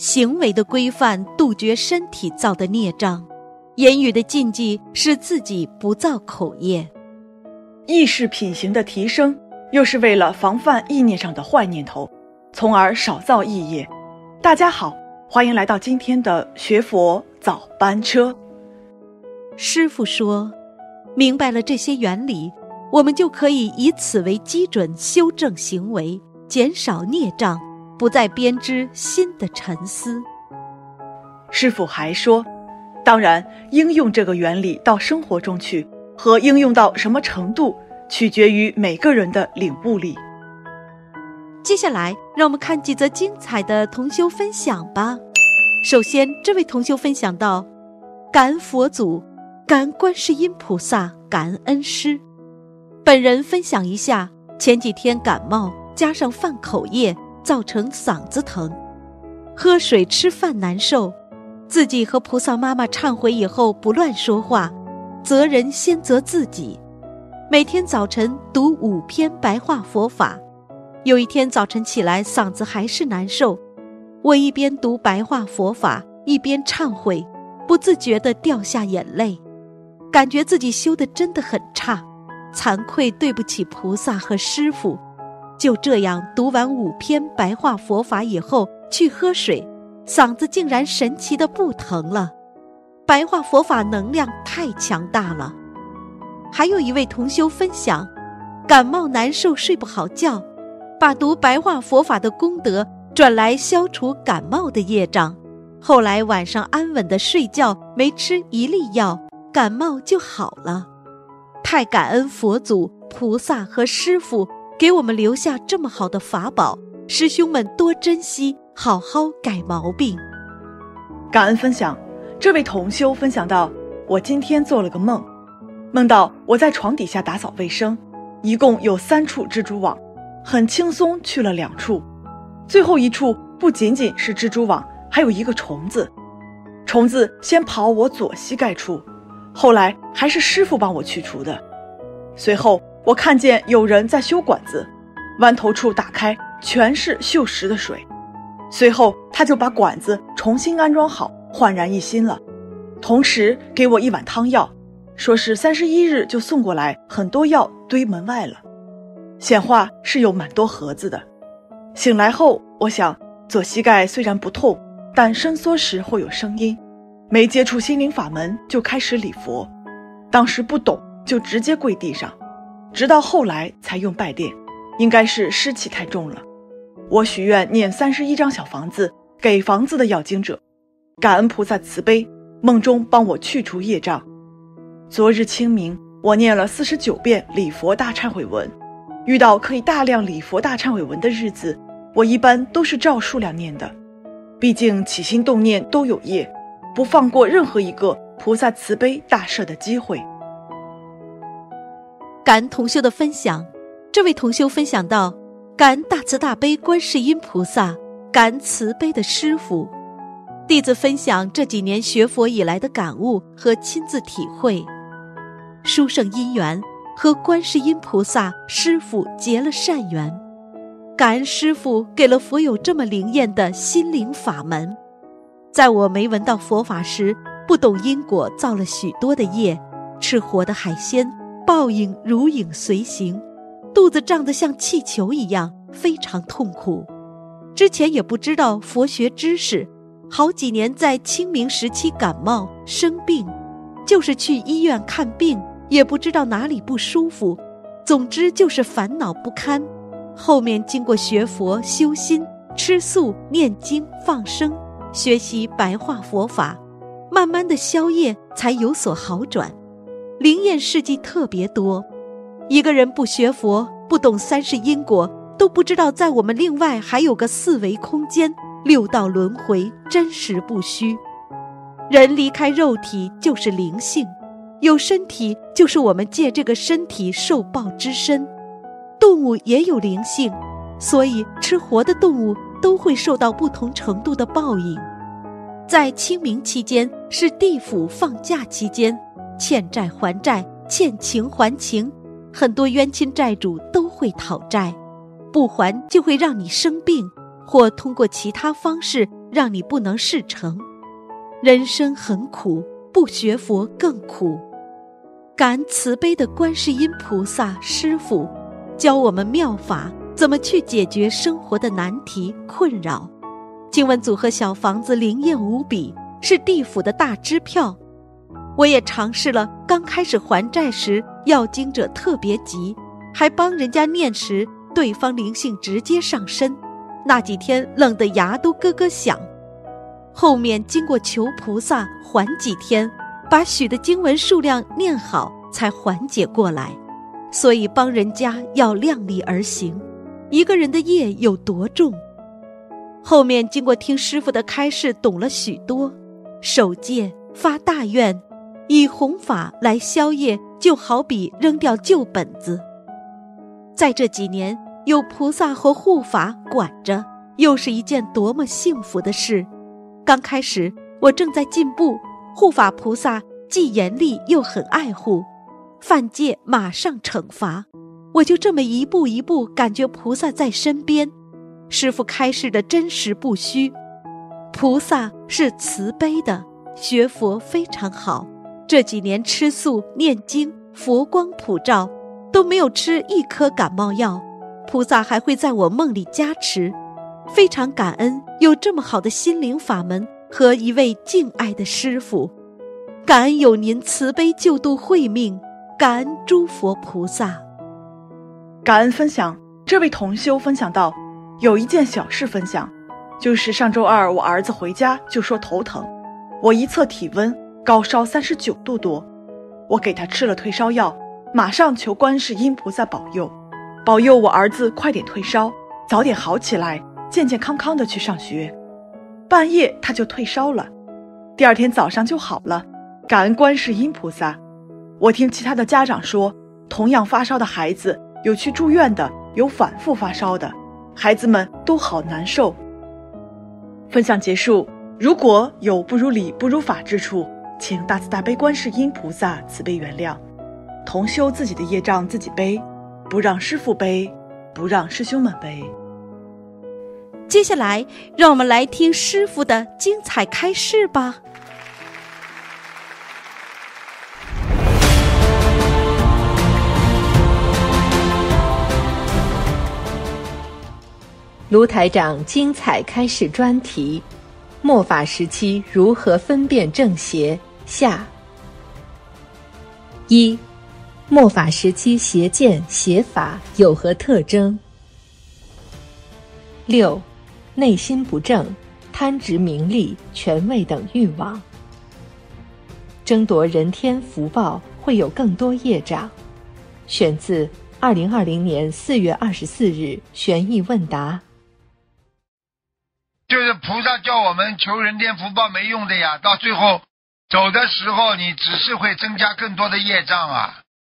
行为的规范杜绝身体造的孽障，言语的禁忌使自己不造口业。 意识品行的提升，又是为了防范意念上的坏念头，从而少造意业。大家好，欢迎来到今天的学佛早班车。 师父说，明白了这些原理，我们就可以以此为基准修正行为，减少孽障，不再编织新的沉思。 师父还说，当然应用这个原理到生活中去，和应用到什么程度，取决于每个人的领悟力。 接下来让我们看几则精彩的同修分享吧。首先，这位同修分享到，感恩佛祖，感恩观世音菩萨，感恩恩师。本人分享一下，前几天感冒加上犯口业，造成嗓子疼，喝水吃饭难受，自己和菩萨妈妈忏悔以后不乱说话，责人先责自己。每天早晨读5篇白话佛法，有一天早晨起来嗓子还是难受，我一边读白话佛法一边忏悔，不自觉地掉下眼泪，感觉自己修得真的很差，惭愧对不起菩萨和师父。就这样读完5篇白话佛法以后去喝水，嗓子竟然神奇的不疼了。白话佛法能量太强大了。还有一位同修分享，感冒难受睡不好觉，把读白话佛法的功德转来消除感冒的业障，后来晚上安稳的睡觉，没吃一粒药，感冒就好了。太感恩佛祖、菩萨和师父给我们留下这么好的法宝，师兄们多珍惜，好好改毛病。 感恩分享，这位同修分享到，我今天做了个梦，梦到我在床底下打扫卫生，一共有3处蜘蛛网，很轻松去了2处，最后一处不仅仅是蜘蛛网，还有一个虫子。虫子先跑我左膝盖处，后来还是师父帮我去除的。随后我看见有人在修管子，弯头处打开，全是锈蚀的水。随后他就把管子重新安装好，焕然一新了，同时给我1碗汤药，说是31日就送过来，很多药堆门外了。显化是有蛮多盒子的。醒来后我想，左膝盖虽然不痛，但伸缩时会有声音，没接触心灵法门就开始礼佛，当时不懂就直接跪地上，直到后来才用拜垫，应该是湿气太重了。我许愿念31张小房子给房子的要经者，感恩菩萨慈悲，梦中帮我去除业障。昨日清明，我念了49遍礼佛大忏悔文，遇到可以大量礼佛大忏悔文的日子，我一般都是照数量念的，毕竟起心动念都有业，不放过任何一个菩萨慈悲大赦的机会。 感恩同修的分享，这位同修分享到，感恩大慈大悲观世音菩萨，感恩慈悲的师父。弟子分享这几年学佛以来的感悟和亲自体会。殊胜因缘，和观世音菩萨师父结了善缘，感恩师父给了佛友这么灵验的心灵法门。在我没闻到佛法时，不懂因果，造了许多的业，吃活的海鲜，报应如影随形，肚子胀得像气球一样，非常痛苦。之前也不知道佛学知识，好几年在清明时期感冒生病，就是去医院看病，也不知道哪里不舒服，总之就是烦恼不堪。后面经过学佛修心，吃素念经放生，学习白话佛法，慢慢的消业才有所好转，灵验事迹特别多。一个人不学佛，不懂三世因果，都不知道在我们另外还有个4维空间，6道轮回，真实不虚。人离开肉体就是灵性，有身体就是我们借这个身体受报之身。动物也有灵性，所以吃活的动物都会受到不同程度的报应。在清明期间是地府放假期间，欠债还债，欠情还情，很多冤亲债主都会讨债，不还就会让你生病，或通过其他方式让你不能事成。人生很苦，不学佛更苦。感恩慈悲的观世音菩萨师父，教我们妙法，怎么去解决生活的难题困扰。经文组合小房子灵验无比，是地府的大支票。我也尝试了，刚开始还债时要经者特别急，还帮人家念时，对方灵性直接上身，那几天冷得牙都咯咯响。后面经过求菩萨还几天，把许的经文数量念好，才缓解过来。所以帮人家要量力而行，一个人的业有多重。后面经过听师父的开示，懂了许多。守戒发大愿，以弘法来消业，就好比扔掉旧本子。在这几年有菩萨和护法管着，又是一件多么幸福的事。刚开始我正在进步，护法菩萨既严厉又很爱护，犯戒马上惩罚，我就这么一步一步感觉菩萨在身边。师父开示的真实不虚，菩萨是慈悲的，学佛非常好。这几年吃素念经，佛光普照，都没有吃一颗感冒药，菩萨还会在我梦里加持。非常感恩有这么好的心灵法门和一位敬爱的师父，感恩有您慈悲救度慧命，感恩诸佛菩萨。 感恩分享，这位同修分享到，有一件小事分享，就是上周二我儿子回家就说头疼，我一测体温高烧39度多，我给他吃了退烧药，马上求观世音菩萨保佑我儿子快点退烧，早点好起来，健健康康的去上学。半夜他就退烧了，第二天早上就好了，感恩观世音菩萨。我听其他的家长说，同样发烧的孩子有去住院的，有反复发烧的，孩子们都好难受。分享结束，如果有不如理不如法之处，请大慈大悲观世音菩萨慈悲原谅。同修自己的业障自己背，不让师父背，不让师兄们背。 接下来让我们来听师父的精彩开示吧。 卢台长精彩开示专题：末法时期如何分辨正邪下。一、末法时期邪见邪法有何特征？6、内心不正，贪执名利、权位等欲望，争夺人天福报，会有更多业障。选自2020年4月24日悬疑问答。 就是菩萨叫我们求人天福报没用的呀，到最后走的时候，你只是会增加更多的业障啊。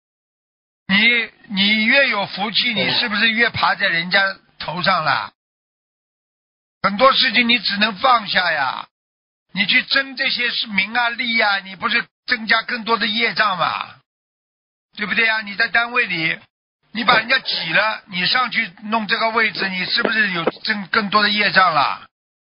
你越有福气，你是不是越爬在人家头上了？很多事情你只能放下呀，你去争这些名啊利啊，你不是增加更多的业障吗？对不对呀？你在单位里，你把人家挤了，你上去弄这个位置，你是不是有增更多的业障了？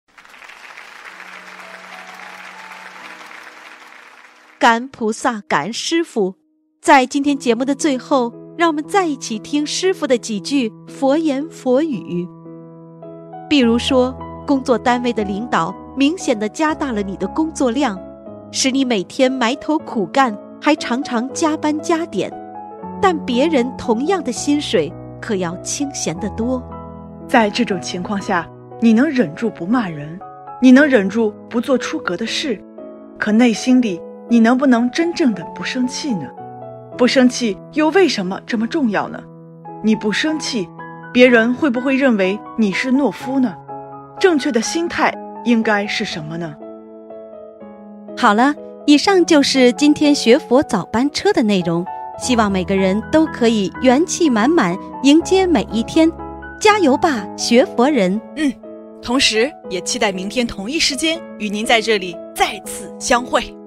感恩菩萨，感恩师父。在今天节目的最后，让我们再一起听师父的几句佛言佛语。比如说，工作单位的领导明显地加大了你的工作量，使你每天埋头苦干，还常常加班加点，但别人同样的薪水可要清闲得多。 在这种情况下，你能忍住不骂人，你能忍住不做出格的事，可内心里你能不能真正的不生气呢？不生气又为什么这么重要呢？你不生气，别人会不会认为你是懦夫呢？正确的心态应该是什么呢？ 好了，以上就是今天学佛早班车的内容，希望每个人都可以元气满满迎接每一天，加油吧，学佛人！ 同时也期待明天同一时间与您在这里再次相会。